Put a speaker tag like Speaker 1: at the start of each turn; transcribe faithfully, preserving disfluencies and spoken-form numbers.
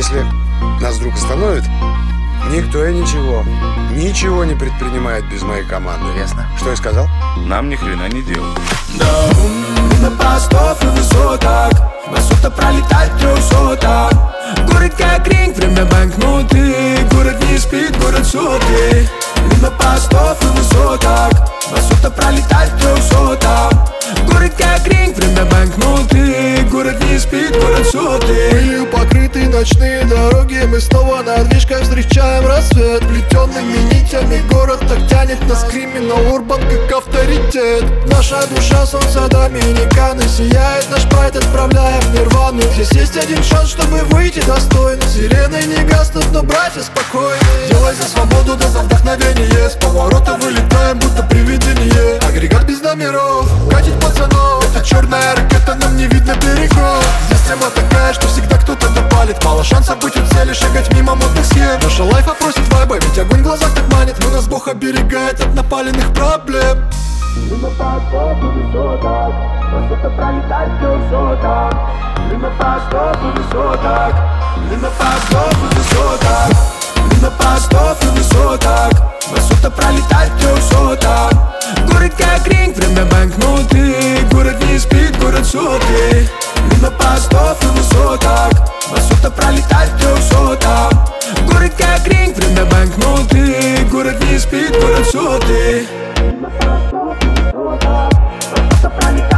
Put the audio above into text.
Speaker 1: Если нас вдруг остановят, никто и ничего, ничего не предпринимает без моей команды.
Speaker 2: Ясно.
Speaker 1: Что я сказал?
Speaker 3: Нам ни хрена не делать.
Speaker 4: Да, на постов и высотах, высота пролетать трехсоток. Город как ринг, время банкноты. Город не спит, город сотый. Мимо постов и высоток, высота пролетать трехсоток. Город как ринг, время банкноты. Город не спит, город сотый.
Speaker 5: Пылью покрыты ночные дороги. Мы снова на движках встречаем рассвет. Плетенными нитями город так тянет нас. Криминал урбан как авторитет. Наша душа солнца Доминиканы. Сияет наш прайд, отправляем в нирвану. Здесь есть один шанс, чтобы выйти достойно. Сирены не гаснут, но братья спокойны. Делай за свободу, да за вдохновение. С поворота вылетаем, будто привидение. Агрегат без номеров, катить пацанов. Это черная ракета, нам не видно берегов. Здесь тема такая, что всегда кто-то допалит. Мало шансов быть у цели, шагать мимо модных схем. Наша лайфа просит вайба, ведь огонь в глазах так манит. Но нас Бог оберегает от напаленных проблем.
Speaker 4: Мимо постов и высоток, высота пролетать трехсоток. Мимо постов и высоток, мимо постов и высоток. Мимо постов и высоток, высота пролетать трехсоток. Город как ринг, время банкноты. Город не спит, город сотый. Мимо постов и высоток, высота пролетать трехсоток. Город как ринг, время банкноты. Город не спит, город сотый. Мимо постов и высоток, высота пролетать.